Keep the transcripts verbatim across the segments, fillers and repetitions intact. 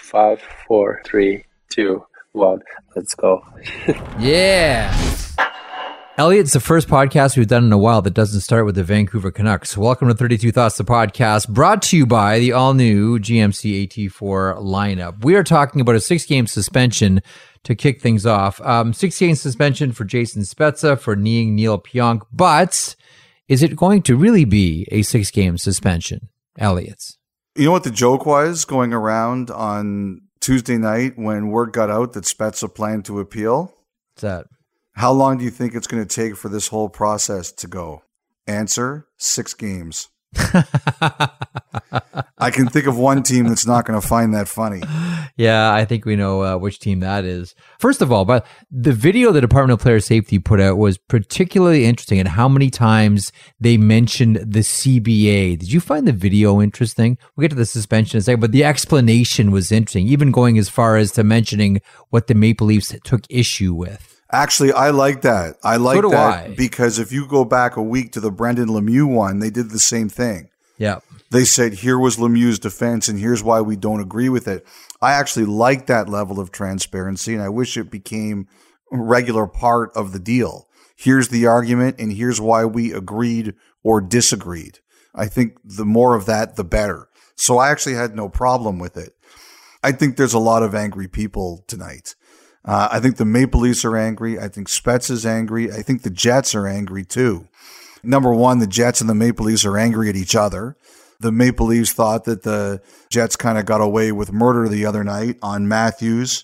Five, four, three, two, one. Let's go. Yeah. Elliot, it's the first podcast we've done in a while that doesn't start with the Vancouver Canucks. Welcome to thirty-two Thoughts, the podcast, brought to you by the all-new G M C A T four lineup. We are talking about a six-game suspension to kick things off. Um, six-game suspension for Jason Spezza for kneeing Neil Pionk, but is it going to really be a six-game suspension, Elliot? You know what the joke was going around on Tuesday night when word got out that Spezza planned to appeal? What's that? How long do you think it's going to take for this whole process to go? Answer, six games. I can think of one team that's not going to find that funny. Yeah, I think we know uh, which team that is. First of all, but the video the Department of Player Safety put out was particularly interesting in how many times they mentioned the C B A. Did you find the video interesting? We'll get to the suspension in a second, but the explanation was interesting, even going as far as to mentioning what the Maple Leafs took issue with. Actually, I like that. I like so do that I. Because if you go back a week to the Brendan Lemieux one, they did the same thing. Yeah. They said, here was Lemieux's defense and here's why we don't agree with it. I actually like that level of transparency, and I wish it became a regular part of the deal. Here's the argument and here's why we agreed or disagreed. I think the more of that, the better. So I actually had no problem with it. I think there's a lot of angry people tonight. Uh, I think the Maple Leafs are angry. I think Spezza's angry. I think the Jets are angry too. Number one, the Jets and the Maple Leafs are angry at each other. The Maple Leafs thought that the Jets kind of got away with murder the other night on Matthews,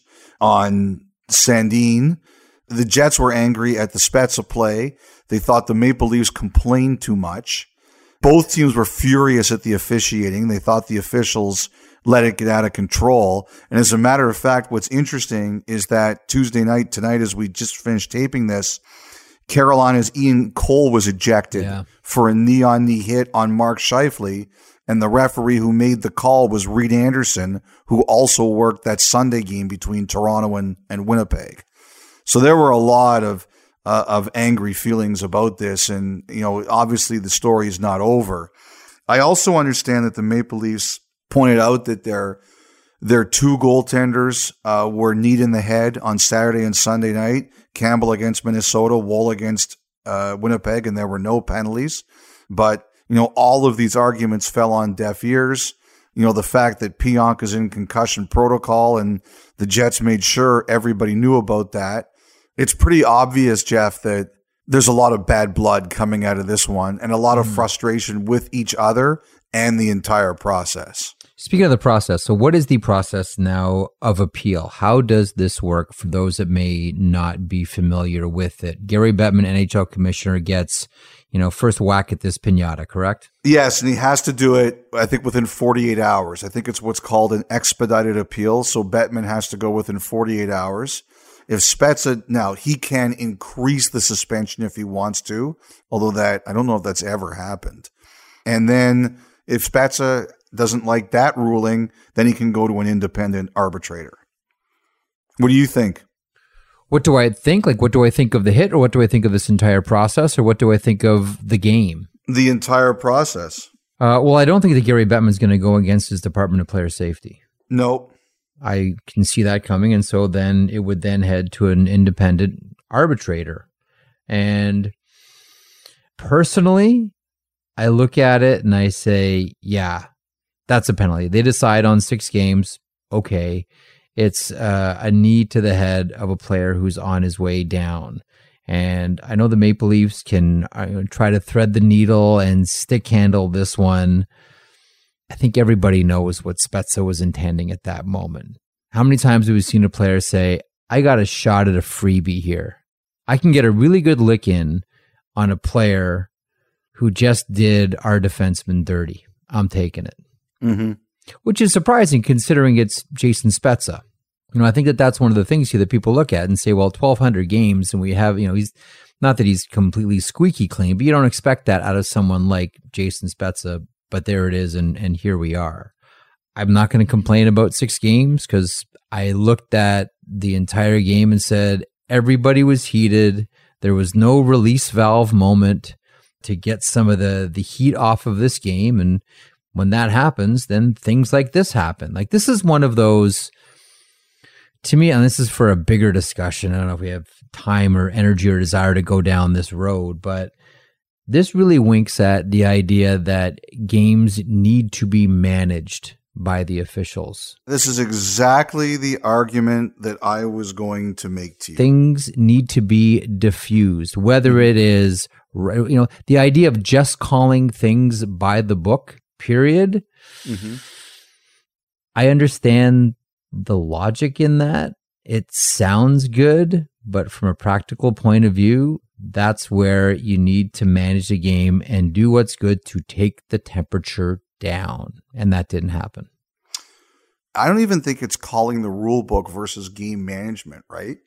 on Sandin. The Jets were angry at the Spezza play. They thought the Maple Leafs complained too much. Both teams were furious at the officiating. They thought the officials let it get out of control. And as a matter of fact, what's interesting is that Tuesday night, tonight, as we just finished taping this, Carolina's Ian Cole was ejected yeah. for a knee-on-knee hit on Mark Scheifele, and the referee who made the call was Reed Anderson, who also worked that Sunday game between Toronto and, and Winnipeg. So there were a lot of uh, of angry feelings about this, and you know, obviously the story is not over. I also understand that the Maple Leafs pointed out that their their two goaltenders uh, were kneed in the head on Saturday and Sunday night. Campbell against Minnesota, Woll against uh, Winnipeg, and there were no penalties. But, you know, all of these arguments fell on deaf ears. You know, the fact that Pionk is in concussion protocol and the Jets made sure everybody knew about that. It's pretty obvious, Jeff, that there's a lot of bad blood coming out of this one and a lot of mm. frustration with each other and the entire process. Speaking of the process, so what is the process now of appeal? How does this work for those that may not be familiar with it? Gary Bettman, N H L commissioner, gets, you know, first whack at this piñata, correct? Yes, and he has to do it, I think, within forty-eight hours. I think it's what's called an expedited appeal. So Bettman has to go within forty-eight hours. If Spezza, now he can increase the suspension if he wants to, although that, I don't know if that's ever happened. And then if Spezza doesn't like that ruling, then he can go to an independent arbitrator. What do you think? What do I think? Like, what do I think of the hit, or what do I think of this entire process, or what do I think of the game? The entire process. Uh, well, I don't think that Gary Bettman is going to go against his Department of Player Safety. Nope. I can see that coming, and so then it would then head to an independent arbitrator. And personally, I look at it and I say, yeah, that's a penalty. They decide on six games. Okay. It's uh, a knee to the head of a player who's on his way down. And I know the Maple Leafs can uh, try to thread the needle and stick handle this one. I think everybody knows what Spezza was intending at that moment. How many times have we seen a player say, I got a shot at a freebie here. I can get a really good lick in on a player who just did our defenseman dirty. I'm taking it. Mm-hmm. Which is surprising considering it's Jason Spezza. You know, I think that that's one of the things here that people look at and say, well, twelve hundred games, and we have, you know, he's not that he's completely squeaky clean, but you don't expect that out of someone like Jason Spezza. But there it is, and and here we are. I'm not going to complain about six games because I looked at the entire game and said everybody was heated. There was no release valve moment to get some of the, the heat off of this game, and when that happens, then things like this happen. Like this is one of those, to me, and this is for a bigger discussion. I don't know if we have time or energy or desire to go down this road, but this really winks at the idea that games need to be managed by the officials. This is exactly the argument that I was going to make to you. Things need to be diffused, whether it is, you know, the idea of just calling things by the book, period. Mm-hmm. I understand the logic in that. It sounds good, but from a practical point of view, that's where you need to manage the game and do what's good to take the temperature down. And that didn't happen. I don't even think it's calling the rule book versus game management, right?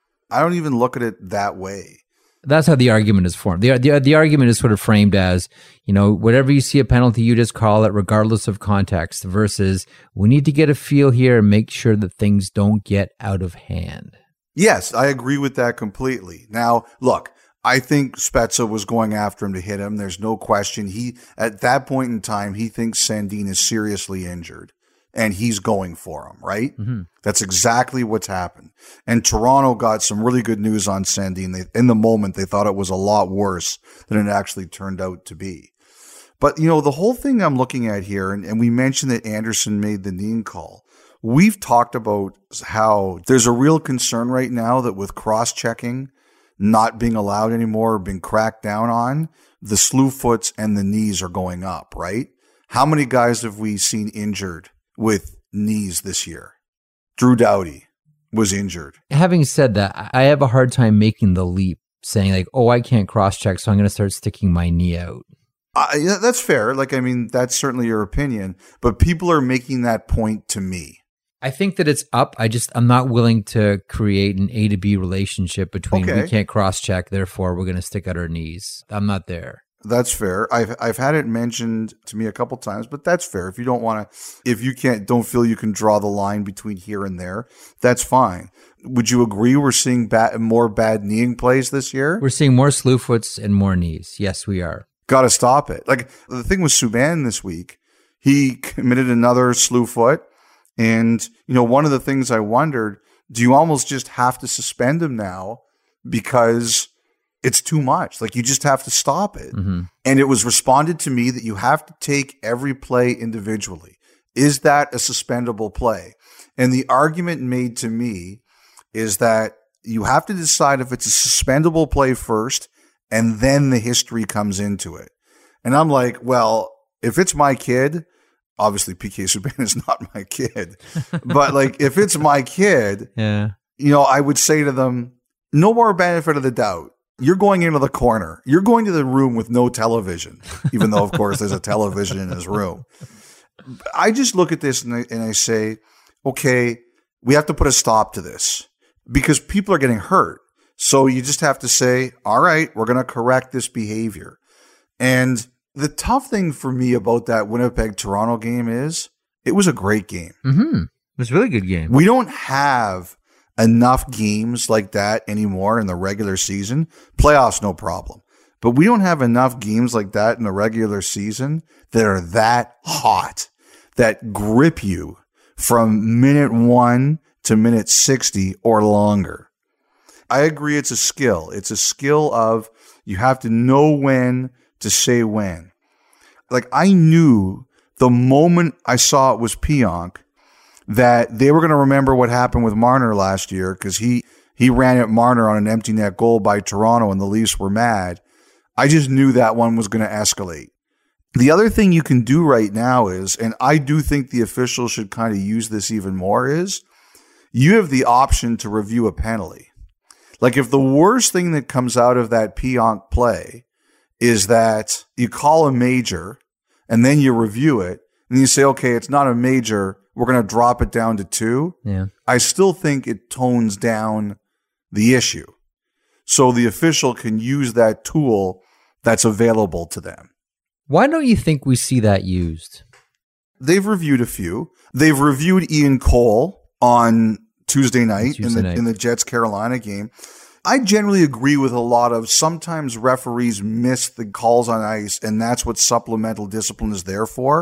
I don't even look at it that way. That's how the argument is formed. The, the, the argument is sort of framed as, you know, whatever you see a penalty, you just call it regardless of context, versus we need to get a feel here and make sure that things don't get out of hand. Yes, I agree with that completely. Now, look, I think Spezza was going after him to hit him. There's no question. He, at that point in time, he thinks Sandin is seriously injured. And he's going for him, right? Mm-hmm. That's exactly what's happened. And Toronto got some really good news on Sandin. They, in the moment, they thought it was a lot worse than it actually turned out to be. But, you know, the whole thing I'm looking at here, and, and we mentioned that Anderson made the knee call. We've talked about how there's a real concern right now that with cross-checking not being allowed anymore or being cracked down on, the slew foots and the knees are going up, right? How many guys have we seen injured with knees this year? Drew Doughty was injured. Having said that, I have a hard time making the leap saying like, oh, I can't cross-check, so I'm going to start sticking my knee out. Uh, yeah, that's fair. Like, I mean, that's certainly your opinion, but people are making that point to me. I think that it's up. I just, I'm not willing to create an A to B relationship between okay. we can't cross-check, therefore we're going to stick out our knees. I'm not there. That's fair. I've I've had it mentioned to me a couple times, but that's fair. If you don't want to, if you can't, don't feel you can draw the line between here and there, that's fine. Would you agree we're seeing bad, more bad kneeing plays this year? We're seeing more slew foots and more knees. Yes, we are. Got to stop it. Like the thing with Subban this week, he committed another slew foot, and you know one of the things I wondered, do you almost just have to suspend him now because it's too much? Like you just have to stop it. Mm-hmm. And it was responded to me that you have to take every play individually. Is that a suspendable play? And the argument made to me is that you have to decide if it's a suspendable play first, and then the history comes into it. And I'm like, well, if it's my kid, obviously P K Subban is not my kid, but like if it's my kid, yeah, you know, I would say to them, no more benefit of the doubt. You're going into the corner. You're going to the room with no television, even though, of course, there's a television in his room. I just look at this and I, and I say, okay, we have to put a stop to this because people are getting hurt. So you just have to say, all right, we're going to correct this behavior. And the tough thing for me about that Winnipeg-Toronto game is it was a great game. Mm-hmm. It was a really good game. We don't have enough games like that anymore in the regular season. Playoffs, no problem. But we don't have enough games like that in the regular season that are that hot, that grip you from minute one to minute sixty or longer. I agree it's a skill. It's a skill of you have to know when to say when. Like I knew the moment I saw it was Pionk that they were going to remember what happened with Marner last year because he, he ran at Marner on an empty net goal by Toronto and the Leafs were mad. I just knew that one was going to escalate. The other thing you can do right now is, and I do think the officials should kind of use this even more, is you have the option to review a penalty. Like if the worst thing that comes out of that Pionk play is that you call a major and then you review it and you say, okay, it's not a major, we're going to drop it down to two. Yeah. I still think it tones down the issue. So the official can use that tool that's available to them. Why don't you think we see that used? They've reviewed a few. They've reviewed Ian Cole on Tuesday night, Tuesday in the night. in the Jets-Carolina game. I generally agree with a lot of sometimes referees miss the calls on ice, and that's what supplemental discipline is there for.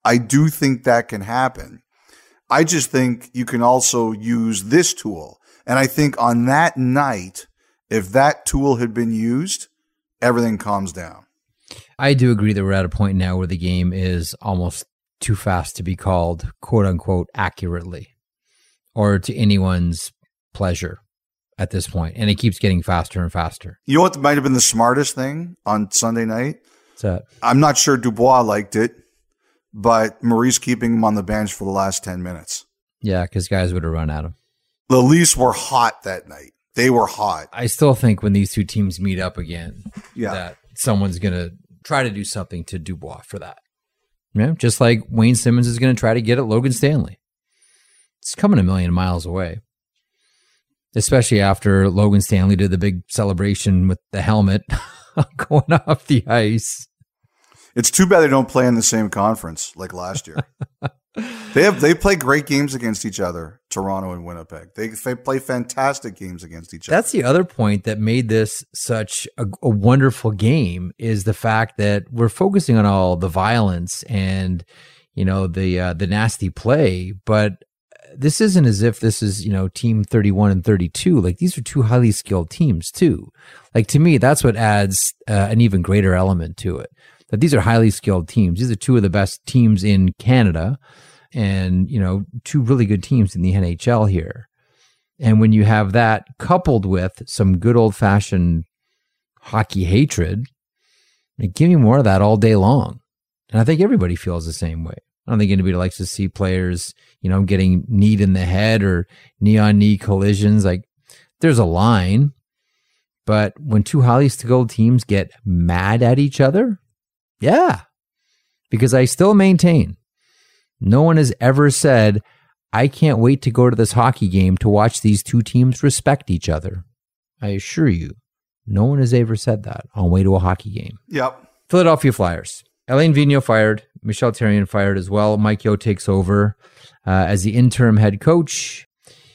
I do think that can happen. I just think you can also use this tool. And I think on that night, if that tool had been used, everything calms down. I do agree that we're at a point now where the game is almost too fast to be called, quote unquote, accurately or to anyone's pleasure at this point. And it keeps getting faster and faster. You know what might have been the smartest thing on Sunday night? What's that? I'm not sure Dubois liked it, but Maurice keeping him on the bench for the last ten minutes. Yeah, because guys would have run at him. The Leafs were hot that night. They were hot. I still think when these two teams meet up again, yeah. that someone's going to try to do something to Dubois for that. Yeah, just like Wayne Simmons is going to try to get at Logan Stanley. It's coming a million miles away. Especially after Logan Stanley did the big celebration with the helmet going off the ice. It's too bad they don't play in the same conference like last year. They have they play great games against each other, Toronto and Winnipeg. They, they play fantastic games against each other. That's the other point that made this such a, a wonderful game is the fact that we're focusing on all the violence and, you know, the uh, the nasty play, but this isn't as if this is, you know, team thirty-one and thirty-two. Like, these are two highly skilled teams too. Like, to me, that's what adds uh, an even greater element to it. That these are highly skilled teams. These are two of the best teams in Canada and, you know, two really good teams in the N H L here. And when you have that coupled with some good old fashioned hockey hatred, give me more of that all day long. And I think everybody feels the same way. I don't think anybody likes to see players, you know, getting kneed in the head or knee on knee collisions. Like, there's a line, but when two highly skilled teams get mad at each other, yeah, because I still maintain no one has ever said, I can't wait to go to this hockey game to watch these two teams respect each other. I assure you, no one has ever said that on way to a hockey game. Yep. Philadelphia Flyers. Alain Vigneault fired. Michel Therrien fired as well. Mike Yeo takes over uh, as the interim head coach.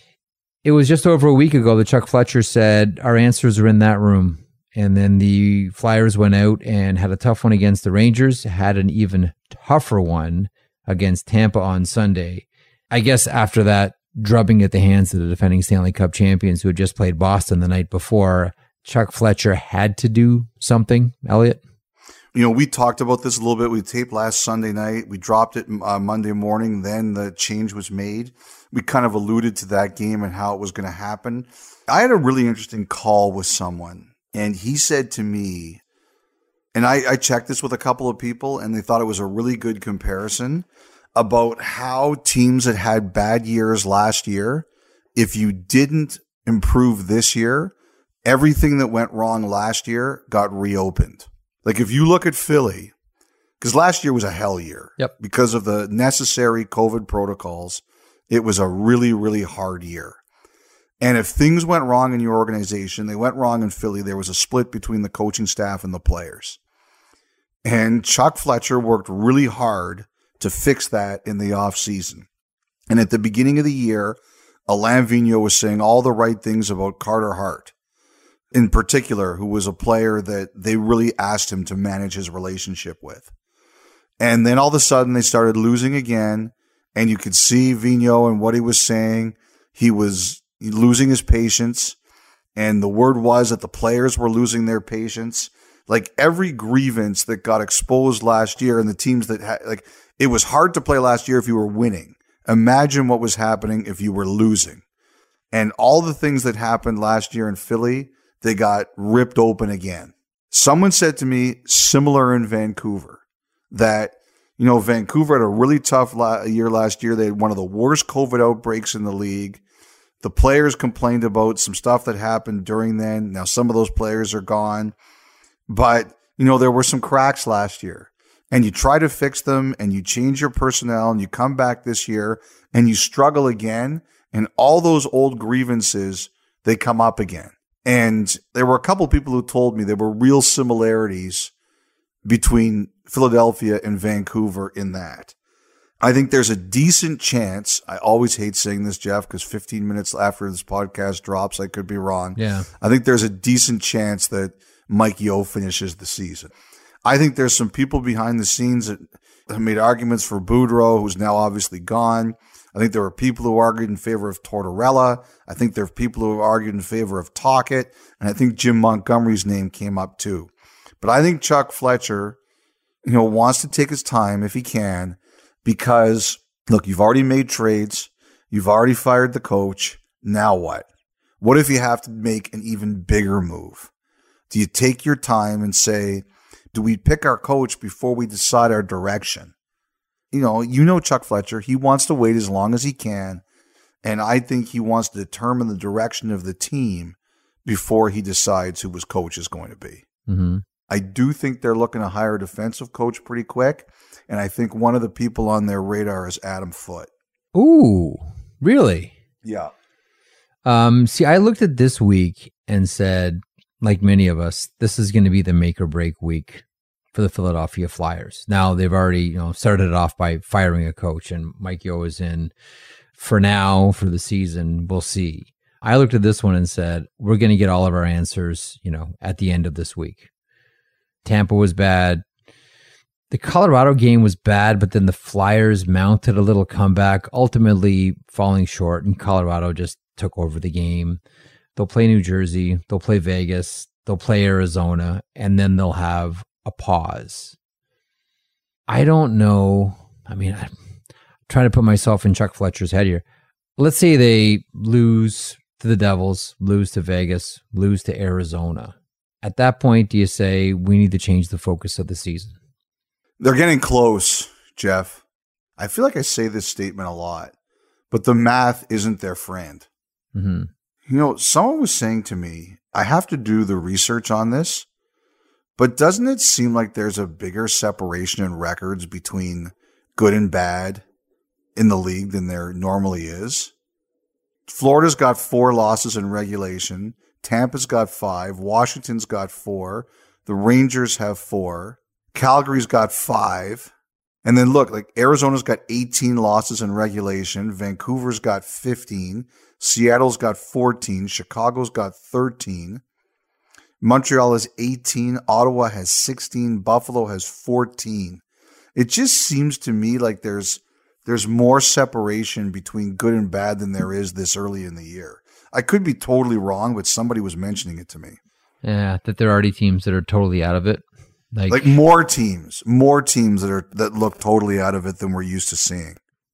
It was just over a week ago that Chuck Fletcher said, our answers are in that room. And then the Flyers went out and had a tough one against the Rangers, had an even tougher one against Tampa on Sunday. I guess after that drubbing at the hands of the defending Stanley Cup champions who had just played Boston the night before, Chuck Fletcher had to do something, Elliot. You know, we talked about this a little bit. We taped last Sunday night. We dropped it uh, Monday morning. Then the change was made. We kind of alluded to that game and how it was going to happen. I had a really interesting call with someone. And he said to me, and I, I checked this with a couple of people, and they thought it was a really good comparison about how teams that had bad years last year, if you didn't improve this year, everything that went wrong last year got reopened. Like, if you look at Philly, because last year was a hell year. Yep. Because of the necessary COVID protocols, it was a really, really hard year. And if things went wrong in your organization, they went wrong in Philly, there was a split between the coaching staff and the players. And Chuck Fletcher worked really hard to fix that in the offseason. And at the beginning of the year, Alain Vigneault was saying all the right things about Carter Hart, in particular, who was a player that they really asked him to manage his relationship with. And then all of a sudden they started losing again, and you could see Vigneault and what he was saying. He was losing his patience, and the word was that the players were losing their patience. Like, every grievance that got exposed last year and the teams that had, like, it was hard to play last year if you were winning. Imagine what was happening if you were losing. And all the things that happened last year in Philly, they got ripped open again. Someone said to me, similar in Vancouver, that, you know, Vancouver had a really tough la- year last year. They had one of the worst COVID outbreaks in the league. The players complained about some stuff that happened during then. Now, some of those players are gone. But, you know, there were some cracks last year. And you try to fix them, and you change your personnel, and you come back this year, and you struggle again. And all those old grievances, they come up again. And there were a couple people who told me there were real similarities between Philadelphia and Vancouver in that. I think there's a decent chance. I always hate saying this, Jeff, because fifteen minutes after this podcast drops, I could be wrong. Yeah. I think there's a decent chance that Mike Yeo finishes the season. I think there's some people behind the scenes that have made arguments for Boudreau, who's now obviously gone. I think there were people who argued in favor of Tortorella. I think there are people who argued in favor of Tocchet. And I think Jim Montgomery's name came up too. But I think Chuck Fletcher, you know, wants to take his time if he can, because, look, you've already made trades. You've already fired the coach. Now what? What if you have to make an even bigger move? Do you take your time and say, do we pick our coach before we decide our direction? You know, you know Chuck Fletcher. He wants to wait as long as he can. And I think he wants to determine the direction of the team before he decides who his coach is going to be. Mm-hmm. I do think they're looking to hire a defensive coach pretty quick. And I think one of the people on their radar is Adam Foote. Ooh, really? Yeah. Um, see, I looked at this week and said, like many of us, this is going to be the make or break week for the Philadelphia Flyers. Now, they've already, you know, started it off by firing a coach, and Mike Yeo is in for now, for the season. We'll see. I looked at this one and said, we're going to get all of our answers, you know, at the end of this week. Tampa was bad. The Colorado game was bad, but then the Flyers mounted a little comeback, ultimately falling short, and Colorado just took over the game. They'll play New Jersey, they'll play Vegas, they'll play Arizona, and then they'll have a pause. I don't know. I mean, I'm trying to put myself in Chuck Fletcher's head here. Let's say they lose to the Devils, lose to Vegas, lose to Arizona. At that point, do you say we need to change the focus of the season? They're getting close, Jeff. I feel like I say this statement a lot, but the math isn't their friend. Mm-hmm. You know, someone was saying to me, I have to do the research on this, but doesn't it seem like there's a bigger separation in records between good and bad in the league than there normally is? Florida's got four losses in regulation. Tampa's got five. Washington's got four. The Rangers have four. Calgary's got five. And then look, like Arizona's got eighteen losses in regulation. Vancouver's got fifteen. Seattle's got fourteen. Chicago's got thirteen. Montreal has eighteen. Ottawa has sixteen. Buffalo has fourteen. It just seems to me like there's there's more separation between good and bad than there is this early in the year. I could be totally wrong, but somebody was mentioning it to me. Yeah, that there are already teams that are totally out of it. Like, like more teams, more teams that are that look totally out of it than we're used to seeing.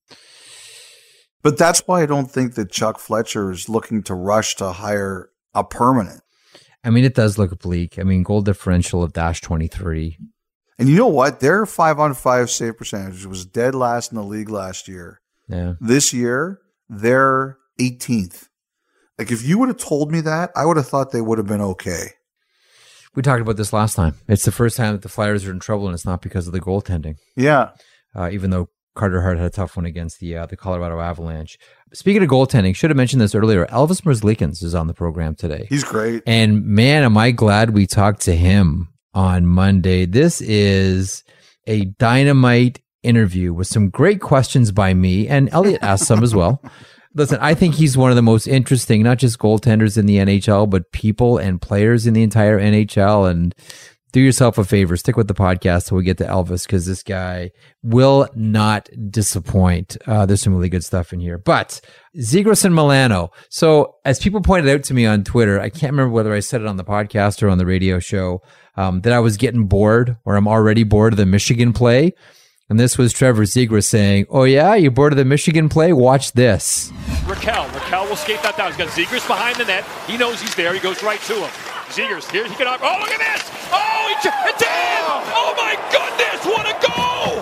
But that's why I don't think that Chuck Fletcher is looking to rush to hire a permanent. I mean, it does look bleak. I mean, goal differential of dash twenty-three. And you know what? Their five on five save percentage was dead last in the league last year. Yeah. This year, they're eighteenth. Like, if you would have told me that, I would have thought they would have been okay. We talked about this last time. It's the first time that the Flyers are in trouble, and it's not because of the goaltending. Yeah. Uh, even though Carter Hart had a tough one against the uh, the Colorado Avalanche. Speaking of goaltending, should have mentioned this earlier. Elvis Merzlikins is on the program today. He's great. And man, am I glad we talked to him on Monday. This is a dynamite interview with some great questions by me, and Elliot asked some as well. Listen, I think he's one of the most interesting, not just goaltenders in the N H L, but people and players in the entire N H L. And do yourself a favor, stick with the podcast till we get to Elvis, because this guy will not disappoint. Uh, there's some really good stuff in here. But Zegras and Milano. So as people pointed out to me on Twitter, I can't remember whether I said it on the podcast or on the radio show, um, that I was getting bored, or I'm already bored of the Michigan play. And this was Trevor Zegras saying, oh yeah, you bored of the Michigan play? Watch this. Raquel. Raquel will skate that down. He's got Zegras behind the net. He knows he's there. He goes right to him. Zegras, here he can... Oh, look at this! Oh, he, it's in! Oh, my goodness! What a goal!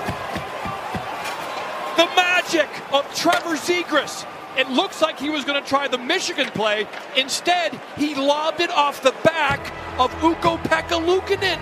The magic of Trevor Zegras. It looks like he was going to try the Michigan play. Instead, he lobbed it off the back of Ukko-Pekka Luukkonen.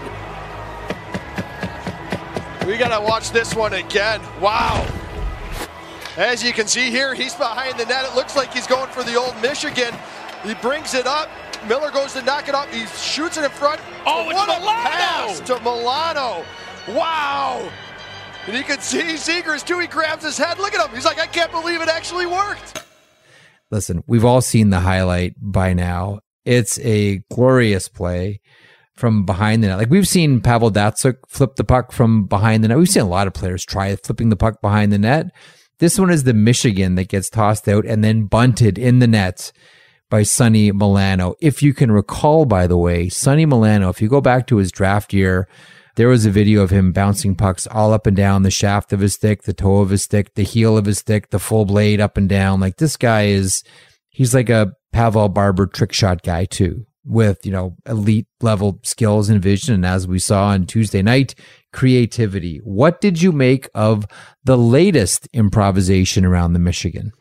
We got to watch this one again. Wow. As you can see here, he's behind the net. It looks like he's going for the old Michigan. He brings it up. Miller goes to knock it up. He shoots it in front. Oh, it's what a Milano! pass to Milano. Wow. And you can see Zegras too. He grabs his head. Look at him. He's like, I can't believe it actually worked. Listen, we've all seen the highlight by now. It's a glorious play. from behind the net. Like we've seen Pavel Datsyuk flip the puck from behind the net. We've seen a lot of players try flipping the puck behind the net. This one is the Michigan that gets tossed out and then bunted in the net by Sonny Milano. If you can recall, by the way, Sonny Milano, if you go back to his draft year, there was a video of him bouncing pucks all up and down the shaft of his stick, the toe of his stick, the heel of his stick, the full blade up and down. Like this guy is, he's like a Pavel Barber trick shot guy too, with, you know, elite level skills and vision. And as we saw on Tuesday night, creativity. What did you make of the latest improvisation around the Michigan?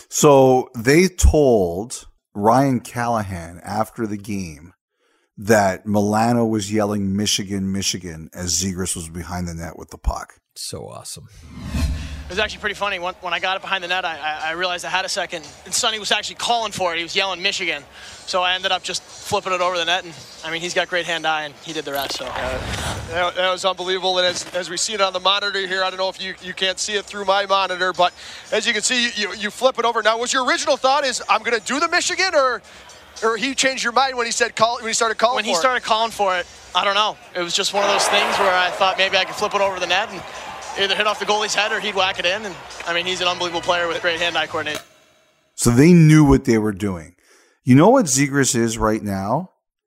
So they told Ryan Callahan after the game that Milano was yelling Michigan, Michigan as Zegras was behind the net with the puck. So awesome. It was actually pretty funny. When, when I got it behind the net, I, I realized I had a second, and Sonny was actually calling for it. He was yelling Michigan. So I ended up just flipping it over the net, and I mean, he's got great hand-eye, and he did the rest. So uh, that, that was unbelievable. And as, as we see it on the monitor here, I don't know if you, you can't see it through my monitor, but as you can see, you, you flip it over. Now, was your original thought is, I'm going to do the Michigan, or or he changed your mind when he said call when he started calling when for he it? started calling for it? I don't know. It was just one of those things where I thought maybe I could flip it over the net and either hit off the goalie's head or he'd whack it in. And I mean, he's an unbelievable player with great hand-eye coordination. So they knew what they were doing. You know what Zegras is right now?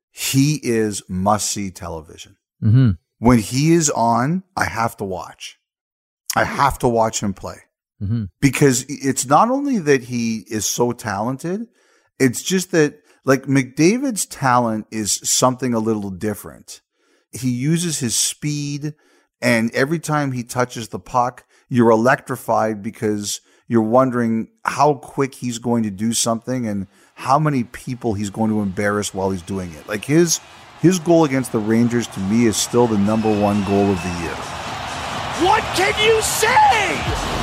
He is must-see television. Mm-hmm. When he is on, I have to watch. I have to watch him play. Mm-hmm. Because it's not only that he is so talented, it's just that, like, McDavid's talent is something a little different. He uses his speed, and every time he touches the puck, you're electrified because you're wondering how quick he's going to do something and how many people he's going to embarrass while he's doing it. Like his his goal against the Rangers, to me, is still the number one goal of the year. What can you say?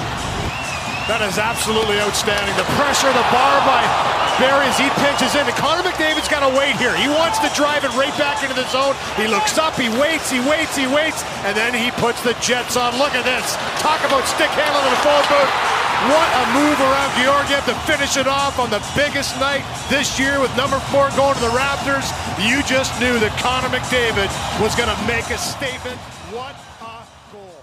That is absolutely outstanding. The pressure, the bar by Barrie as he pinches in. And Connor McDavid's got to wait here. He wants to drive it right back into the zone. He looks up, he waits, he waits, he waits, and then he puts the Jets on. Look at this. Talk about stick handling in the forward booth. What a move around Georgiev to finish it off on the biggest night this year with number four going to the Raptors. You just knew that Connor McDavid was going to make a statement. What a goal.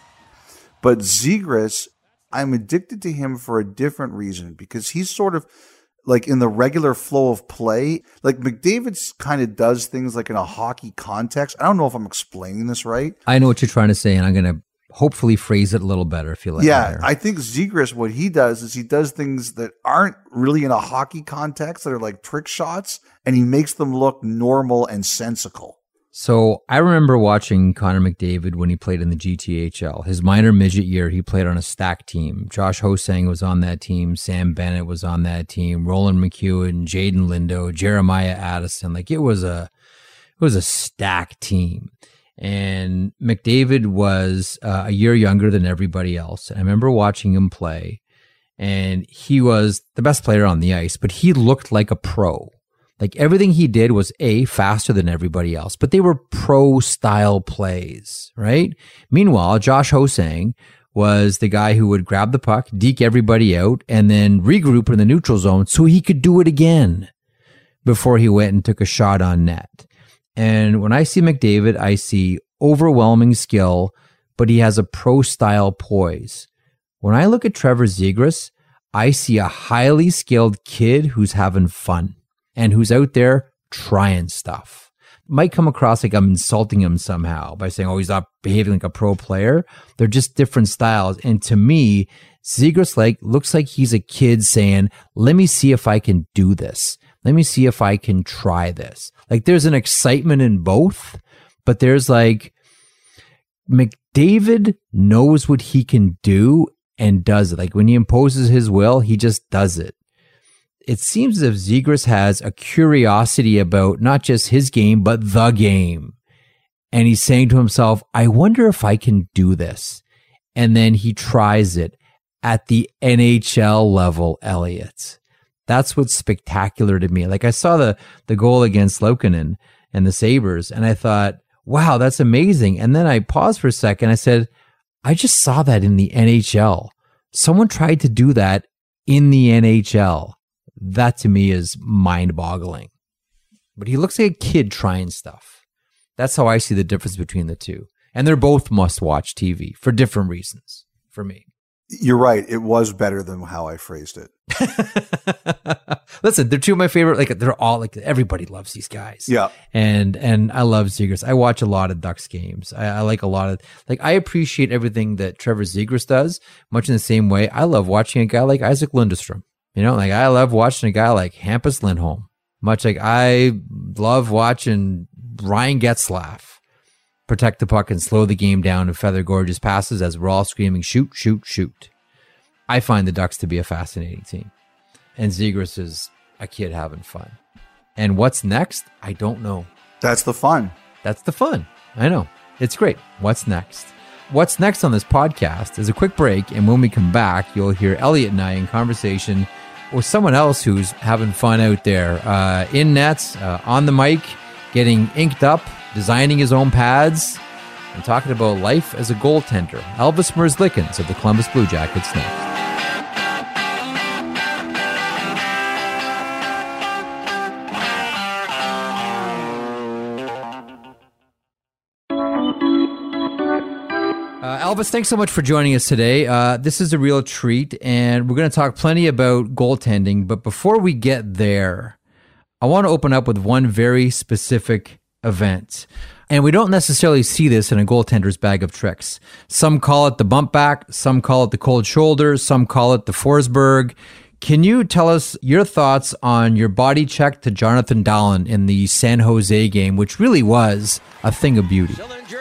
But Zegras, I'm addicted to him for a different reason, because he's sort of like in the regular flow of play. Like McDavid kind of does things like in a hockey context. I don't know if I'm explaining this right. I know what you're trying to say, and I'm going to hopefully phrase it a little better if you like. Yeah, I think Zegras, what he does is he does things that aren't really in a hockey context, that are like trick shots, and he makes them look normal and sensical. So I remember watching Connor McDavid when he played in the G T H L. His minor midget year, he played on a stacked team. Josh Hosang was on that team. Sam Bennett was on that team. Roland McEwen, Jaden Lindo, Jeremiah Addison. Like it was a, it was a stacked team. And McDavid was uh, a year younger than everybody else. And I remember watching him play, and he was the best player on the ice, but he looked like a pro. Like everything he did was A, faster than everybody else, but they were pro style plays, right? Meanwhile, Josh Hosang was the guy who would grab the puck, deke everybody out, and then regroup in the neutral zone so he could do it again before he went and took a shot on net. And when I see McDavid, I see overwhelming skill, but he has a pro style poise. When I look at Trevor Zegras, I see a highly skilled kid who's having fun and who's out there trying stuff. Might come across like I'm insulting him somehow by saying, oh, he's not behaving like a pro player. They're just different styles. And to me, Zegras like looks like he's a kid saying, let me see if I can do this. Let me see if I can try this. Like there's an excitement in both, but there's like McDavid knows what he can do and does it. Like when he imposes his will, he just does it. It seems as if Zegras has a curiosity about not just his game, but the game. And he's saying to himself, I wonder if I can do this. And then he tries it at the N H L level, Elliot. That's what's spectacular to me. Like I saw the, the goal against Lokinen and the Sabres, and I thought, wow, that's amazing. And then I paused for a second. I said, I just saw that in the N H L. Someone tried to do that in the N H L. That to me is mind-boggling. But he looks like a kid trying stuff. That's how I see the difference between the two. And they're both must-watch T V for different reasons for me. You're right. It was better than how I phrased it. Listen, they're two of my favorite. Like they're all like everybody loves these guys. Yeah, and and I love Zegras. I watch a lot of Ducks games. I, I like a lot of like I appreciate everything that Trevor Zegras does. Much in the same way, I love watching a guy like Isaac Lundestrom. You know, like I love watching a guy like Hampus Lindholm. Much like I love watching Ryan Getzlaf protect the puck and slow the game down and feather gorgeous passes as we're all screaming, shoot, shoot, shoot. I find the Ducks to be a fascinating team. And Zegras is a kid having fun. And what's next? I don't know. That's the fun. That's the fun. I know. It's great. What's next? What's next on this podcast is a quick break. And when we come back, you'll hear Elliot and I in conversation with someone else who's having fun out there uh, in nets, uh, on the mic, getting inked up, designing his own pads, and talking about life as a goaltender. Elvis Merzlikins of the Columbus Blue Jackets next. Uh, Elvis, thanks so much for joining us today. Uh, this is a real treat, and we're going to talk plenty about goaltending. But before we get there, I want to open up with one very specific event. And we don't necessarily see this in a goaltender's bag of tricks. Some call it the bump back, some call it the cold shoulder, some call it the Forsberg. Can you tell us your thoughts on your body check to Jonathan Dahlen in the San Jose game, which really was a thing of beauty?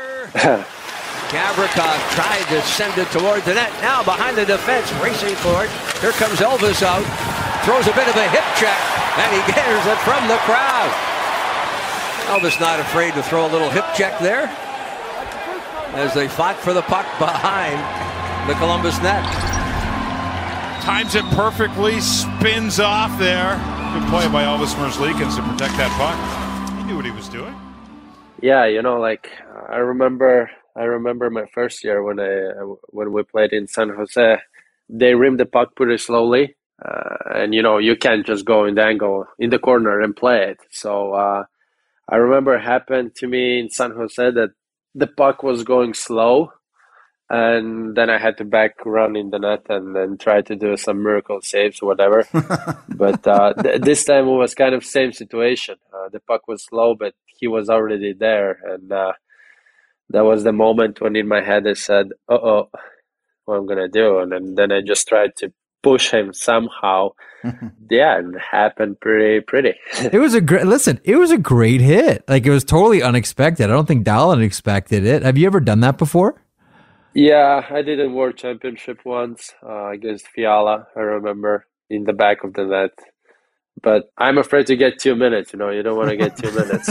Gavrikov tried to send it towards the net. Now behind the defense, racing for it. Here comes Elvis out. Throws a bit of a hip check, and he gathers it from the crowd. Elvis not afraid to throw a little hip check there as they fought for the puck behind the Columbus net. Times it perfectly, spins off there. Good play by Elvis Merzlikins to protect that puck. He knew what he was doing. Yeah, you know, like I remember, I remember my first year when I when we played in San Jose. They rimmed the puck pretty slowly, uh, and you know you can't just go in the angle in the corner and play it. So uh, I remember it happened to me in San Jose that the puck was going slow, and then I had to back run in the net and then try to do some miracle saves or whatever. But uh, th- this time it was kind of same situation. Uh, the puck was slow, but he was already there, and uh, that was the moment when in my head I said, "Uh-oh, what I'm gonna do?" And then, then I just tried to push him somehow. Yeah, and it happened pretty pretty. It was a great listen. It was a great hit. Like it was totally unexpected. I don't think Dahlen expected it. Have you ever done that before? Yeah, I did a World Championship once uh, against Fiala. I remember in the back of the net. But I'm afraid to get two minutes. You know, you don't want to get two minutes.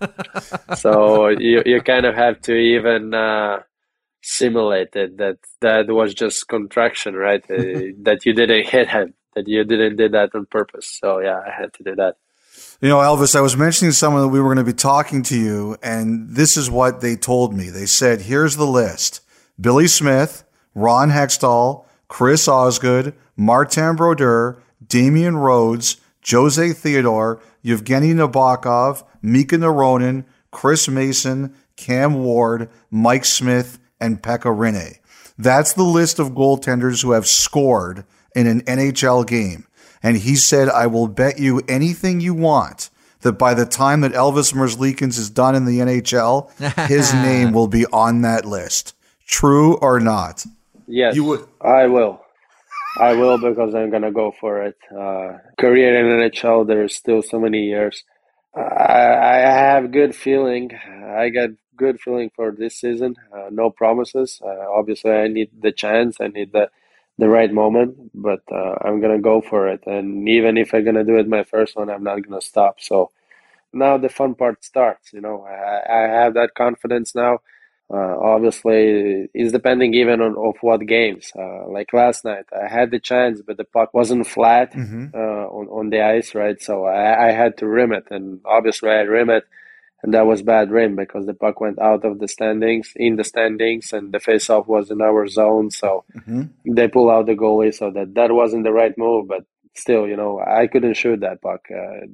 So you you kind of have to even uh, simulate it. That that was just contraction, right? uh, that you didn't hit him. That you didn't do that on purpose. So yeah, I had to do that. You know, Elvis, I was mentioning someone that we were going to be talking to you, and this is what they told me. They said, here's the list. Billy Smith, Ron Hextall, Chris Osgood, Martin Brodeur, Damian Rhodes, Jose Theodore, Yevgeny Nabokov, Mika Neronin, Chris Mason, Cam Ward, Mike Smith, and Pekka Rinne. That's the list of goaltenders who have scored in an N H L game. And he said, I will bet you anything you want that by the time that Elvis Merzlikins is done in the N H L, his name will be on that list. True or not? Yes, you would. I will. I will because I'm going to go for it. Uh, career in N H L, there's still so many years. I, I have good feeling. I got good feeling for this season. Uh, no promises. Uh, obviously, I need the chance. I need the the right moment, but uh, I'm going to go for it. And even if I'm going to do it my first one, I'm not going to stop. So now the fun part starts. You know, I, I have that confidence now. Uh, obviously, it's depending even on of what games. Uh, like last night, I had the chance, but the puck wasn't flat Mm-hmm. uh, on, on the ice, right? So I, I had to rim it, and obviously I rim it, and that was bad rim because the puck went out of the standings, in the standings, and the face-off was in our zone. So Mm-hmm. they pull out the goalie, so that that wasn't the right move. But still, you know, I couldn't shoot that puck. Uh,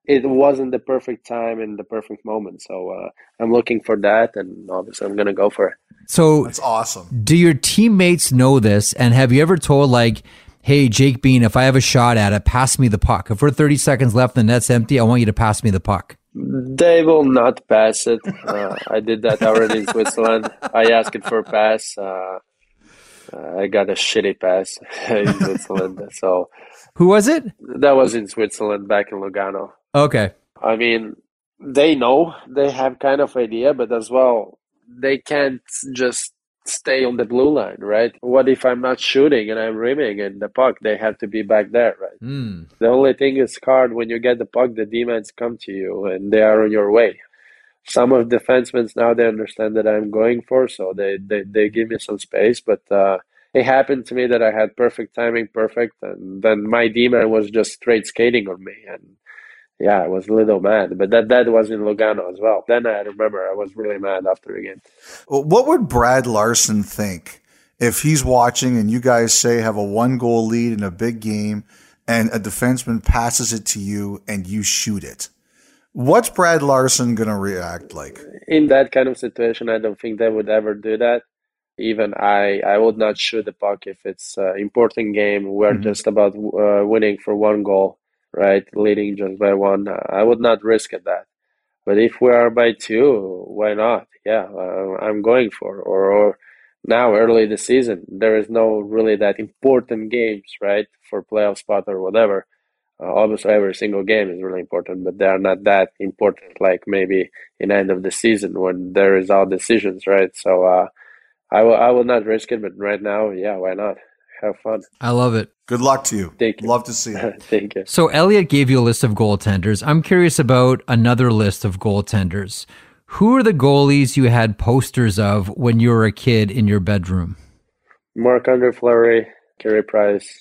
it wasn't the perfect time and the perfect moment. So uh, I'm looking for that, and obviously I'm going to go for it. So that's awesome. Do your teammates know this? And have you ever told, like, hey, Jake Bean, if I have a shot at it, pass me the puck. If we're thirty seconds left and the net's empty, I want you to pass me the puck. They will not pass it. Uh, I did that already in Switzerland. I asked it for a pass. Uh, I got a shitty pass in Switzerland. So who was it? That was in Switzerland, back in Lugano. Okay. I mean, they know, they have kind of idea, but as well, they can't just stay on the blue line, right? What if I'm not shooting and I'm rimming and the puck, they have to be back there, right? Mm. The only thing is hard when you get the puck, the D-mans come to you and they are on your way. Some of the defensemen now, they understand that I'm going for, so they, they, they give me some space, but uh, it happened to me that I had perfect timing, perfect, and then my D-man was just straight skating on me, and yeah, I was a little mad, but that, that was in Lugano as well. Then I remember I was really mad after the game. What would Brad Larsen think if he's watching and you guys say have a one-goal lead in a big game and a defenseman passes it to you and you shoot it? What's Brad Larsen going to react like? In that kind of situation, I don't think they would ever do that. Even I, I would not shoot the puck if it's an important game. We're mm-hmm. just about uh, winning for one goal. Right, leading just by one, I would not risk it that. But if we are by two, why not? Yeah, uh, I'm going for. Or, or now, early this season, there is no really that important games, right, for playoff spot or whatever. Uh, obviously, every single game is really important, but they are not that important like maybe in the end of the season when there is all decisions, right? So uh, I will I will not risk it, but right now, yeah, why not? Have fun. I love it. Good luck to you. Thank you. Love to see it. Thank you. So Elliot gave you a list of goaltenders. I'm curious about another list of goaltenders. Who are the goalies you had posters of when you were a kid in your bedroom? Marc-Andre Fleury, Carey Price,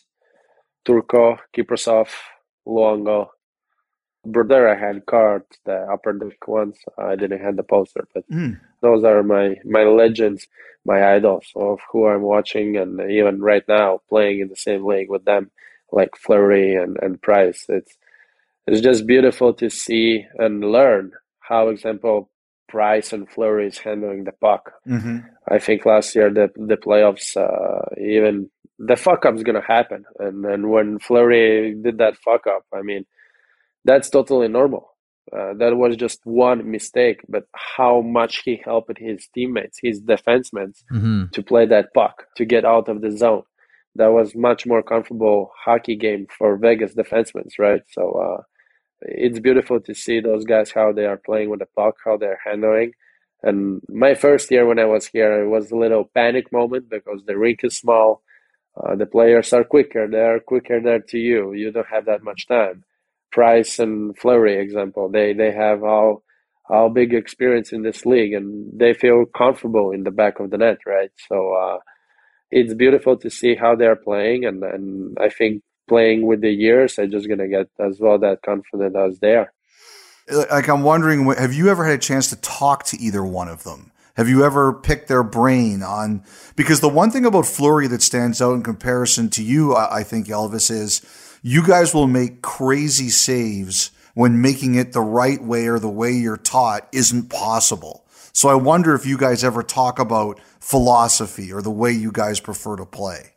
Turco, Kiprasov, Luongo. Brodeur, I had cards, the upper deck ones. I didn't have the poster, but mm. those are my, my legends, my idols of who I'm watching, and even right now playing in the same league with them, like Fleury and, and Price. It's it's just beautiful to see and learn how, example, Price and Fleury is handling the puck. Mm-hmm. I think last year the the playoffs, uh, even the fuck up is gonna happen, and and when Fleury did that fuck up, I mean. That's totally normal. Uh, that was just one mistake, but how much he helped his teammates, his defensemen, mm-hmm. to play that puck, to get out of the zone. That was much more comfortable hockey game for Vegas defensemen, right? So uh, it's beautiful to see those guys, how they are playing with the puck, how they're handling. And my first year when I was here, it was a little panic moment because the rink is small. Uh, the players are quicker. They are quicker there to you. You don't have that much time. Price and Fleury, example, they they have all all big experience in this league, and they feel comfortable in the back of the net, right? So uh, it's beautiful to see how they're playing, and, and I think playing with the years, they're just gonna get as well that confident as they are. Like, I'm wondering, have you ever had a chance to talk to either one of them? Have you ever picked their brain on, because the one thing about Fleury that stands out in comparison to you, I, I think, Elvis, is you guys will make crazy saves when making it the right way or the way you're taught isn't possible. So I wonder if you guys ever talk about philosophy or the way you guys prefer to play.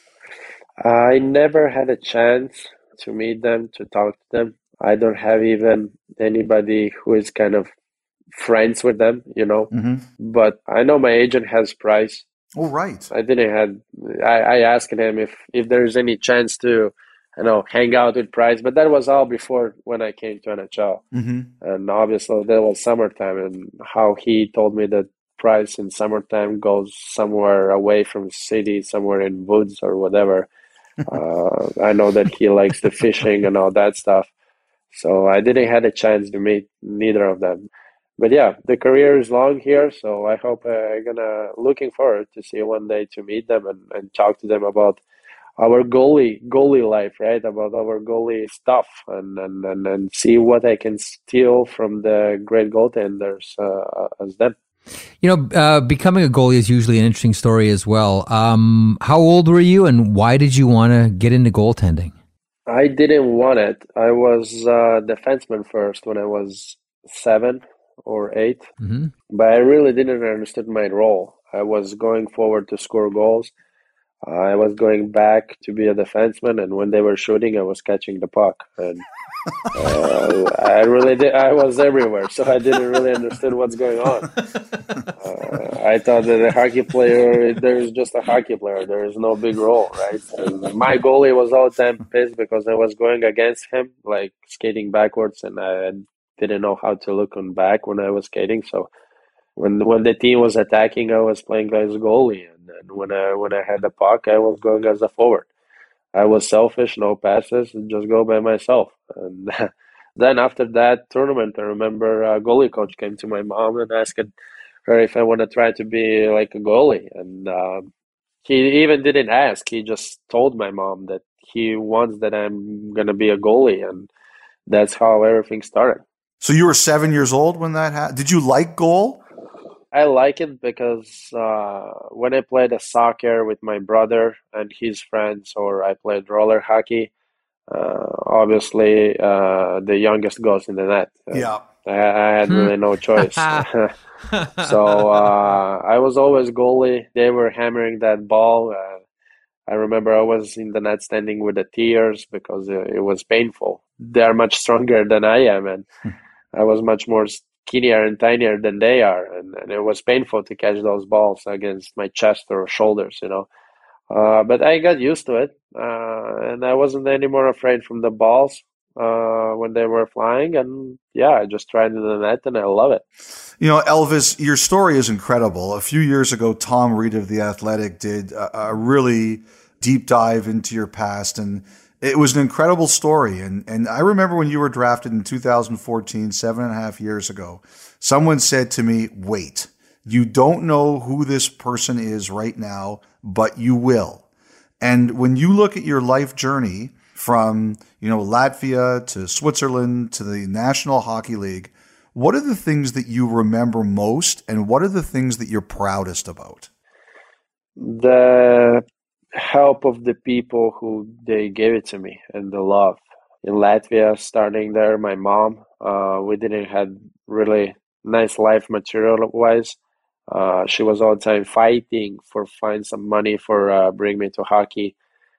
I never had a chance to meet them, to talk to them. I don't have even anybody who is kind of friends with them, you know. Mm-hmm. But I know my agent has Price. Oh, right. I didn't have, I, I asked him if, if there's any chance to, you know, hang out with Price, but that was all before when I came to N H L. Mm-hmm. And obviously there was summertime, and how he told me that Price in summertime goes somewhere away from the city, somewhere in woods or whatever. uh, I know that he likes the fishing and all that stuff. So I didn't have a chance to meet neither of them. But yeah, the career is long here, so I hope uh, I'm gonna looking forward to see one day to meet them and, and talk to them about our goalie goalie life, right? About our goalie stuff, and and, and, and see what I can steal from the great goaltenders uh, as them. You know, uh, becoming a goalie is usually an interesting story as well. Um, how old were you, and why did you want to get into goaltending? I didn't want it. I was a defenseman first when I was seven or eight, Mm-hmm. but I really didn't understand my role. I was going forward to score goals. I was going back to be a defenseman, and when they were shooting, I was catching the puck. And uh, I really did. I was everywhere, so I didn't really understand what's going on. Uh, I thought that a hockey player, there's just a hockey player. There is no big role, right? And my goalie was all the time pissed because I was going against him, like skating backwards, and I didn't know how to look on back when I was skating. So when when the team was attacking, I was playing as goalie, and then when I when I had the puck, I was going as a forward. I was selfish, no passes, and just go by myself. And then after that tournament, I remember a goalie coach came to my mom and asked her if I want to try to be like a goalie. And um, he even didn't ask. He just told my mom that he wants that I'm going to be a goalie. And that's how everything started. So you were seven years old when that happened. Did you like goal? I like it because uh, when I played a soccer with my brother and his friends, or I played roller hockey, uh, obviously uh, the youngest goes in the net. Uh, Yeah. I, I had really no choice. So uh, I was always goalie. They were hammering that ball. Uh, I remember I was in the net standing with the tears because it, it was painful. They are much stronger than I am, and I was much more skinnier and tinier than they are, and, and it was painful to catch those balls against my chest or shoulders, you know. Uh, but I got used to it, uh, and I wasn't any more afraid from the balls uh, when they were flying. And yeah, I just tried in the net, and I love it. You know, Elvis, your story is incredible. A few years ago, Tom Reed of The Athletic did a, a really deep dive into your past, and it was an incredible story. And and I remember when you were drafted in two thousand fourteen, seven and a half years ago, someone said to me, wait, you don't know who this person is right now, but you will. And when you look at your life journey from, you know, Latvia to Switzerland to the National Hockey League, what are the things that you remember most, and what are the things that you're proudest about? The help of the people who they gave it to me, and the love. In Latvia, starting there, my mom, uh, we didn't have really nice life material-wise. Uh, she was all the time fighting for find some money for uh, bring me to hockey.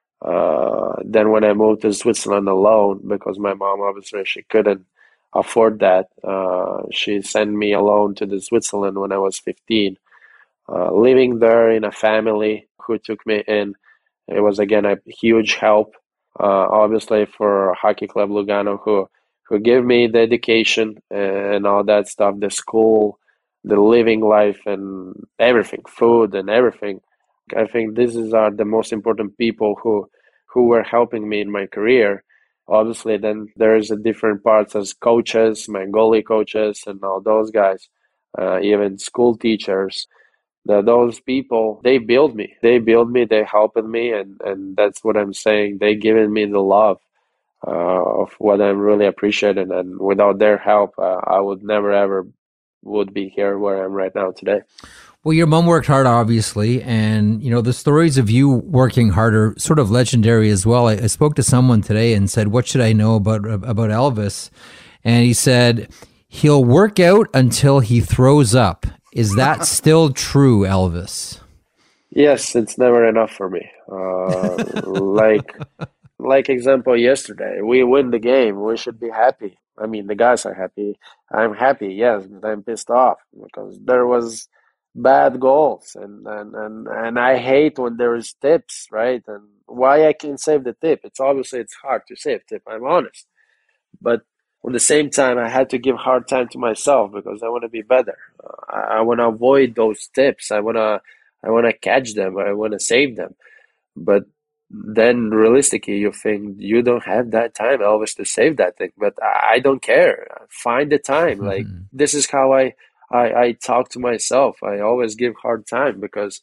Uh, then when I moved to Switzerland alone, because my mom obviously she couldn't afford that, uh, she sent me alone to the Switzerland when I was fifteen. Uh, living there in a family who took me in, it was again a huge help. Uh, obviously for Hockey Club Lugano, who who gave me the education and all that stuff, the school, the living life, and everything, food and everything. I think these are the most important people who who were helping me in my career. Obviously, then there's a different parts as coaches, my goalie coaches, and all those guys, uh, even school teachers. The, those people, they build me. They build me. They helped me, and and that's what I'm saying. They given me the love uh, of what I'm really appreciating, and without their help, uh, I would never ever would be here where I'm right now today. Well, your mom worked hard, obviously, and you know the stories of you working hard are sort of legendary as well. I, I spoke to someone today and said, "What should I know about about Elvis?" And he said, "He'll work out until he throws up." Is that still true, Elvis? Yes, it's never enough for me. Uh, like, like example, yesterday we win the game. We should be happy. I mean, the guys are happy. I'm happy, yes, but I'm pissed off because there was bad goals, and and and, and I hate when there is tips, right? And why I can save the tip? It's obviously it's hard to save tip. I'm honest, but at the same time, I had to give hard time to myself because I want to be better. Uh, I, I want to avoid those tips. I want to, I want to catch them. I want to save them. But then, realistically, you think you don't have that time, Elvis, to save that thing. But I, I don't care. Find the time. Mm-hmm. Like this is how I, I, I talk to myself. I always give hard time because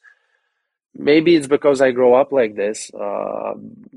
maybe it's because I grow up like this. Uh,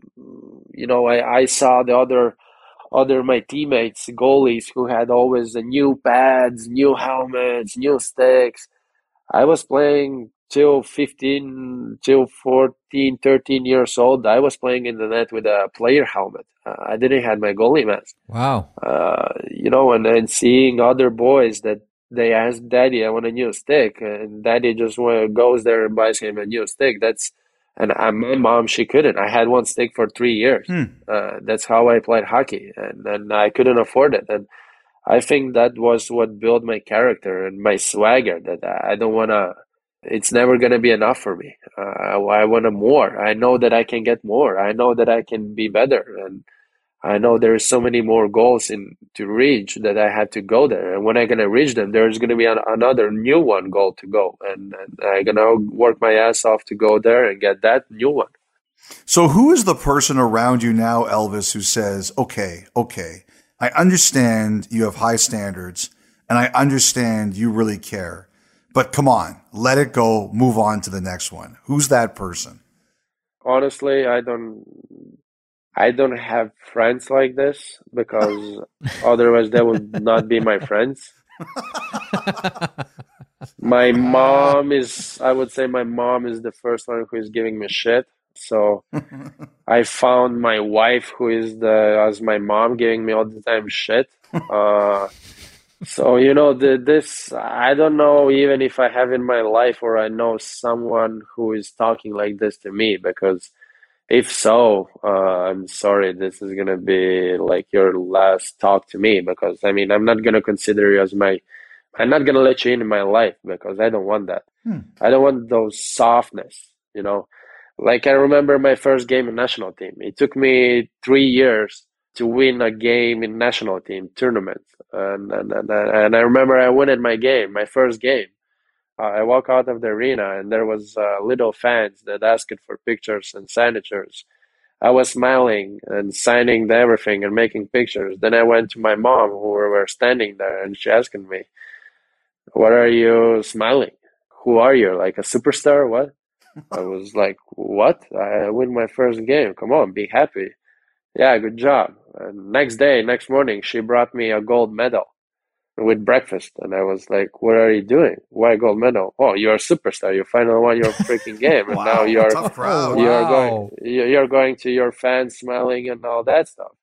you know, I, I saw the other. Other my teammates, goalies, who had always the new pads, new helmets, new sticks. I was playing till fifteen, till fourteen, thirteen years old, I was playing in the net with a player helmet. Uh, I didn't have my goalie mask. Wow. Uh, you know, and then seeing other boys that they ask daddy, I want a new stick, and daddy just goes there and buys him a new stick. That's, and I, my mom, she couldn't. I had one stick for three years. Hmm. Uh, that's how I played hockey, and, and I couldn't afford it. And I think that was what built my character and my swagger, that I don't want to, it's never going to be enough for me. Uh, I, I want more. I know that I can get more. I know that I can be better. And I know there's so many more goals in to reach that I have to go there. And when I'm going to reach them, there's going to be an, another new one goal to go. And, and I'm going to work my ass off to go there and get that new one. So who is the person around you now, Elvis, who says, okay, okay, I understand you have high standards and I understand you really care, but come on, let it go, move on to the next one. Who's that person? Honestly, I don't... I don't have friends like this, because otherwise they would not be my friends. My mom is, I would say my mom is the first one who is giving me shit. So I found my wife, who is the, as my mom, giving me all the time shit. Uh, so, you know, the, this, I don't know even if I have in my life or I know someone who is talking like this to me, because if so, uh, I'm sorry, this is going to be like your last talk to me, because, I mean, I'm not going to consider you as my, I'm not going to let you in my life, because I don't want that. Hmm. I don't want those softness, you know. Like, I remember my first game in national team. It took me three years to win a game in national team tournament. And, and, and, and I remember I won my game, my first game. Uh, I walk out of the arena and there was uh, little fans that asked for pictures and signatures. I was smiling and signing everything and making pictures. Then I went to my mom, who were standing there, and she asked me, "What are you smiling? Who are you? Like a superstar? What?" I was like, "What? I win my first game. Come on, be happy." "Yeah, good job." And next day, next morning, she brought me a gold medal with breakfast, and I was like, "What are you doing? Why gold medal?" "Oh, you're a superstar. You finally won your freaking game, and wow, now you're tough crowd. you're Wow. going you're going to your fans smiling and all that stuff."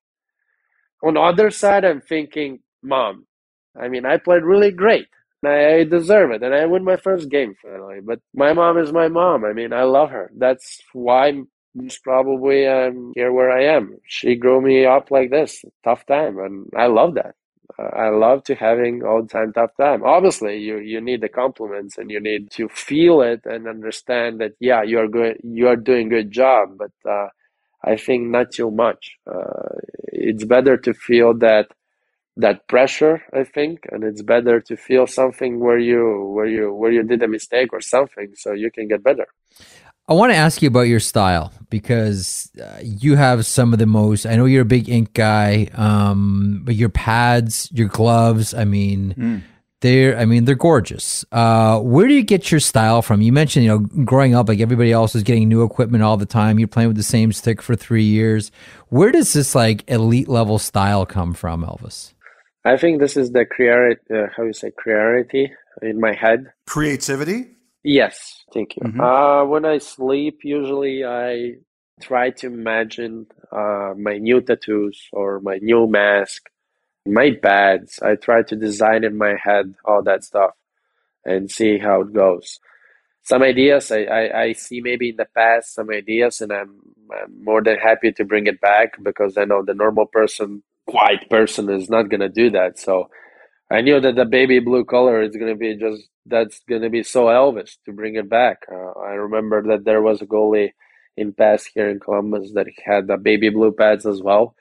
On the other side, I'm thinking, Mom, I mean, I played really great. I deserve it, and I win my first game finally. But my mom is my mom. I mean, I love her. That's why most probably I'm here where I am. She grew me up like this, tough time, and I love that. I love to having all the time tough time. Obviously, you you need the compliments and you need to feel it and understand that, yeah, you are good, you are doing a good job. But uh, I think not too much. Uh, it's better to feel that that pressure, I think, and it's better to feel something where you where you where you did a mistake or something, so you can get better. I want to ask you about your style, because uh, you have some of the most, I know you're a big ink guy, um, but your pads, your gloves, I mean, mm. they're, I mean, they're gorgeous. Uh, where do you get your style from? You mentioned, you know, growing up, like everybody else is getting new equipment all the time. You're playing with the same stick for three years. Where does this like elite level style come from, Elvis? I think this is the creativity, uh, how you say, creativity in my head. Creativity? Yes, thank you. Mm-hmm. Uh, when I sleep, usually I try to imagine uh, my new tattoos or my new mask, my pads. I try to design in my head all that stuff and see how it goes. Some ideas I, I, I see maybe in the past, some ideas, and I'm, I'm more than happy to bring it back, because I know the normal person, quiet person, is not going to do that. So I knew that the baby blue color is going to be just, that's going to be so Elvis to bring it back. Uh, I remember that there was a goalie in past here in Columbus that had the baby blue pads as well.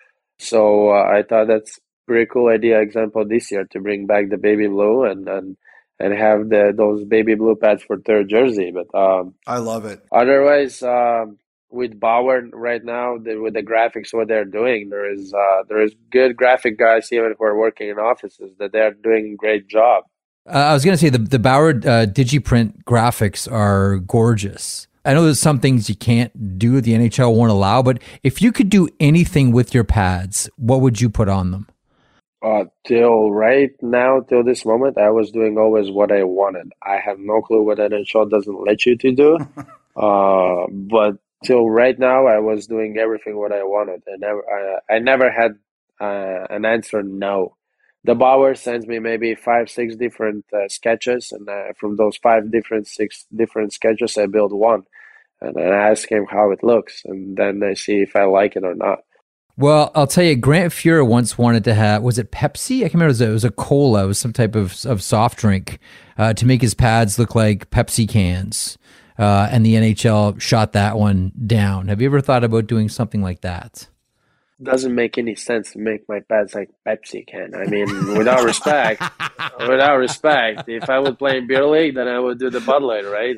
So uh, I thought that's pretty cool idea example this year to bring back the baby blue and and, and have the those baby blue pads for third jersey. But um, I love it. Otherwise, um, with Bauer right now, the, with the graphics, what they're doing, there is uh, there is good graphic guys even who are working in offices that they're doing a great job. Uh, I was going to say the the Bauer uh, DigiPrint graphics are gorgeous. I know there's some things you can't do, the N H L won't allow, but if you could do anything with your pads, what would you put on them? Uh, till right now, till this moment, I was doing always what I wanted. I have no clue what N H L doesn't let you to do. Uh, but till right now, I was doing everything what I wanted. I never, I, I never had uh, an answer no. The Bauer sends me maybe five, six different uh, sketches, and uh, from those five different, six different sketches, I build one, and then I ask him how it looks, and then I see if I like it or not. Well, I'll tell you, Grant Fuhrer once wanted to have, was it Pepsi? I can't remember. It was a, it was a cola. It was some type of, of soft drink uh, to make his pads look like Pepsi cans. Uh, and the N H L shot that one down. Have you ever thought about doing something like that? Doesn't make any sense to make my pads like Pepsi can. I mean, without respect, without respect, if I would play in beer league, then I would do the Bud Light, right?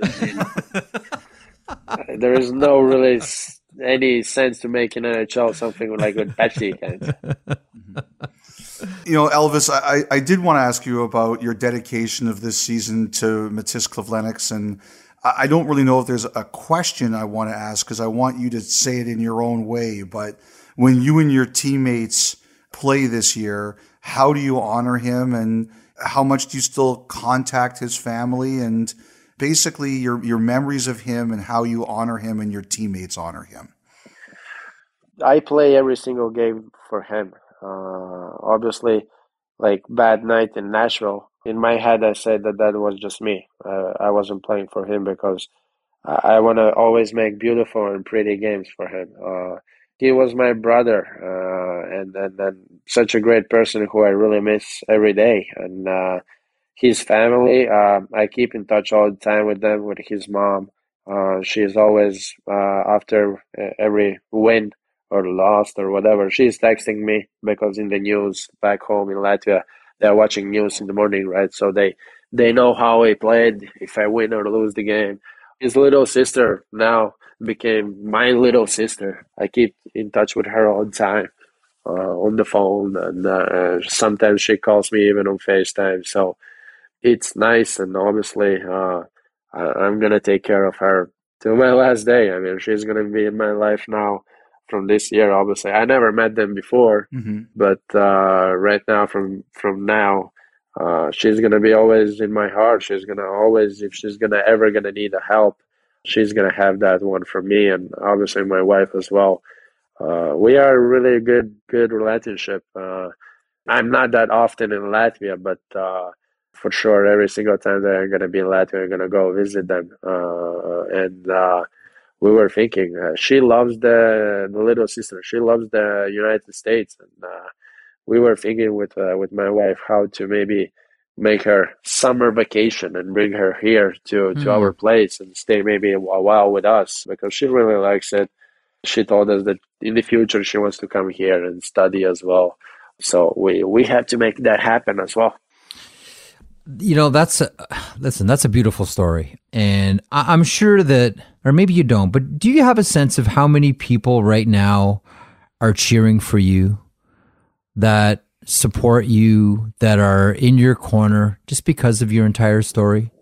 I mean, there is no really any sense to make in N H L something like with Pepsi cans. You know, Elvis, I, I did want to ask you about your dedication of this season to Matiss Kivlenieks, and I don't really know if there's a question I want to ask because I want you to say it in your own way, but when you and your teammates play this year, how do you honor him, and how much do you still contact his family, and basically your your memories of him and how you honor him and your teammates honor him? I play every single game for him. Uh, obviously, like bad night in Nashville, in my head I said that that was just me. Uh, I wasn't playing for him because I, I want to always make beautiful and pretty games for him. Uh, he was my brother, uh, and, and and such a great person who I really miss every day. And uh, his family, uh, I keep in touch all the time with them, with his mom. Uh, she's always, uh, after every win or lost or whatever, she's texting me because in the news back home in Latvia, they're watching news in the morning, right? So they, they know how I played, if I win or lose the game. His little sister now became my little sister. I keep in touch with her all the time uh, on the phone, and uh, sometimes she calls me even on FaceTime. So it's nice, and obviously uh, I, I'm going to take care of her till my last day. I mean, she's going to be in my life now from this year, obviously. I never met them before, mm-hmm. but uh, right now, from, from now, uh, she's going to be always in my heart. She's going to always, if she's going to ever going to need a help, she's going to have that one from me, and obviously my wife as well. Uh, we are a really good, good relationship. Uh, I'm not that often in Latvia, but uh, for sure, every single time that I'm going to be in Latvia, I'm going to go visit them. Uh, and uh, we were thinking, uh, she loves the, the little sister. She loves the United States. And uh, we were thinking with uh, with my wife how to maybe make her summer vacation and bring her here to, to mm-hmm. our place and stay maybe a while with us, because she really likes it. She told us that in the future she wants to come here and study as well. So we, we have to make that happen as well. You know, that's a, listen, that's a beautiful story. And I'm sure that, or maybe you don't, but do you have a sense of how many people right now are cheering for you, that support you, that are in your corner just because of your entire story?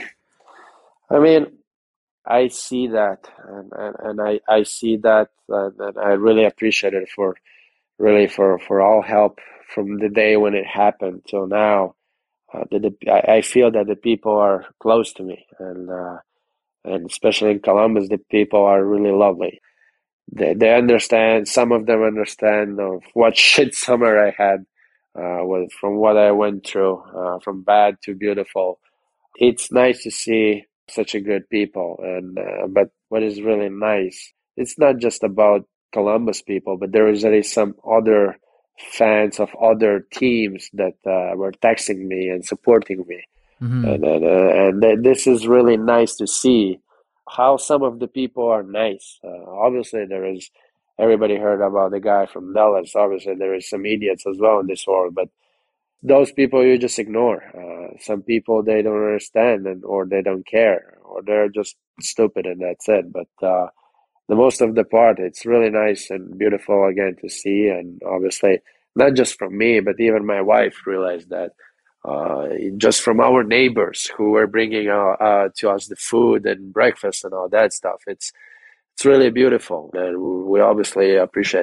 I mean, I see that, and, and, and I, I see that, and, and I really appreciate it for, really for, for all help from the day when it happened till now. Uh, the, the, I, I feel that the people are close to me, and uh, and especially in Columbus, the people are really lovely. They they understand. Some of them understand of what shit summer I had, uh, with from what I went through, uh, from bad to beautiful. It's nice to see such a good people, and uh, but what is really nice, it's not just about Columbus people, but there is already some other fans of other teams that uh, were texting me and supporting me. Mm-hmm. And and, uh, and th- this is really nice to see how some of the people are nice. Uh, obviously, there is, everybody heard about the guy from Dallas. Obviously, there is some idiots as well in this world, but those people you just ignore. Uh, some people, they don't understand, and or they don't care, or they're just stupid, and that's it. But uh, the most of the part, it's really nice and beautiful again to see. And obviously, not just from me, but even my wife realized that uh, just from our neighbors who were bringing uh, uh, to us the food and breakfast and all that stuff. It's it's really beautiful, and we obviously appreciate that.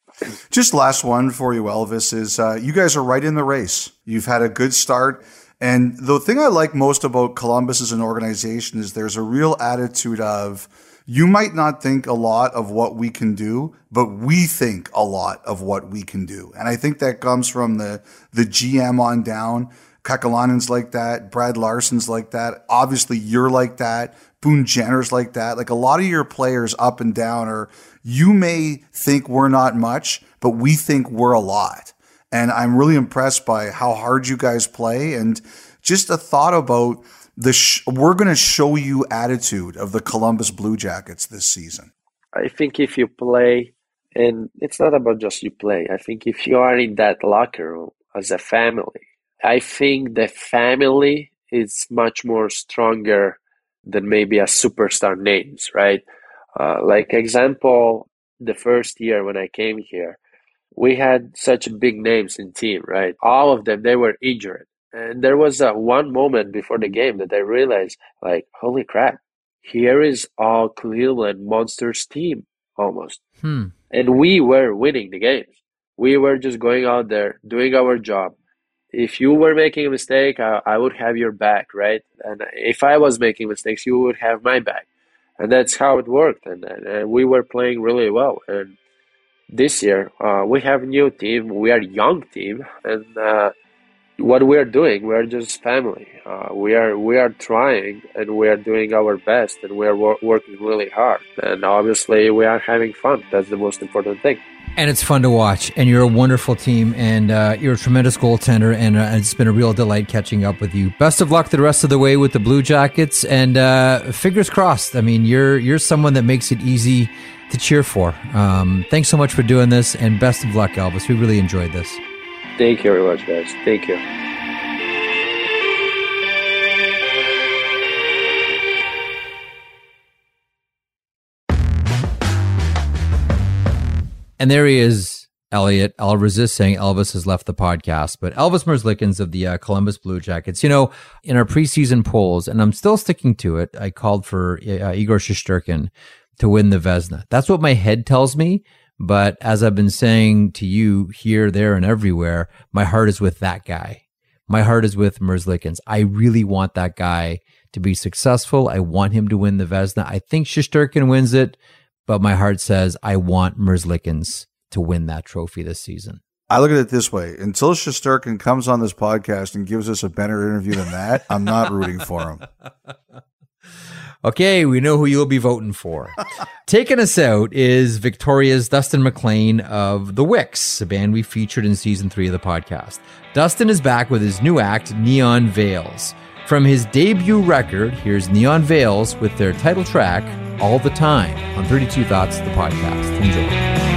Just last one for you, Elvis, is uh, you guys are right in the race. You've had a good start. And the thing I like most about Columbus as an organization is there's a real attitude of, you might not think a lot of what we can do, but we think a lot of what we can do. And I think that comes from the, the G M on down. Kekalainen's like that. Brad Larsen's like that. Obviously, you're like that. Boone Jenner's like that. Like a lot of your players up and down are, you may think we're not much, but we think we're a lot. And I'm really impressed by how hard you guys play, and just a thought about the sh- we're going to show you attitude of the Columbus Blue Jackets this season. I think if you play, and it's not about just you play, I think if you are in that locker room as a family, I think the family is much more stronger than maybe a superstar names, right? Uh, like example, the first year when I came here, we had such big names in team, right? All of them, they were injured. And there was a one moment before the game that I realized, like, holy crap, here is all Cleveland Monsters team almost. Hmm. And we were winning the games. We were just going out there, doing our job. If you were making a mistake, I, I would have your back, right? And if I was making mistakes, you would have my back. And that's how it worked. And, and, and we were playing really well. And this year, uh, we have a new team. We are a young team. And uh, what we are doing, we are just family. Uh, we are we are trying, and we are doing our best, and we are wor- working really hard. And obviously, we are having fun. That's the most important thing. And it's fun to watch, and you're a wonderful team, and uh, you're a tremendous goaltender, and uh, it's been a real delight catching up with you. Best of luck the rest of the way with the Blue Jackets, and uh, fingers crossed. I mean, you're you're someone that makes it easy to cheer for. Um, thanks so much for doing this, and best of luck, Elvis. We really enjoyed this. Thank you very much, guys. Thank you. And there he is, Elliot. I'll resist saying Elvis has left the podcast, but Elvis Merzlikins of the uh, Columbus Blue Jackets. You know, in our preseason polls, and I'm still sticking to it, I called for uh, Igor Shesterkin to win the Vezina. That's what my head tells me. But as I've been saying to you here, there, and everywhere, my heart is with that guy. My heart is with Merzlikins. I really want that guy to be successful. I want him to win the Vezina. I think Shesterkin wins it. But my heart says I want Merzlikins to win that trophy this season. I look at it this way. Until Shesterkin comes on this podcast and gives us a better interview than that, I'm not rooting for him. Okay, we know who you'll be voting for. Taking us out is Victoria's Dustin McLean of The Wicks, a band we featured in season three of the podcast. Dustin is back with his new act, Neon Veils. From his debut record, here's Neon Veils with their title track, All the Time, on thirty-two Thoughts, the podcast. Enjoy.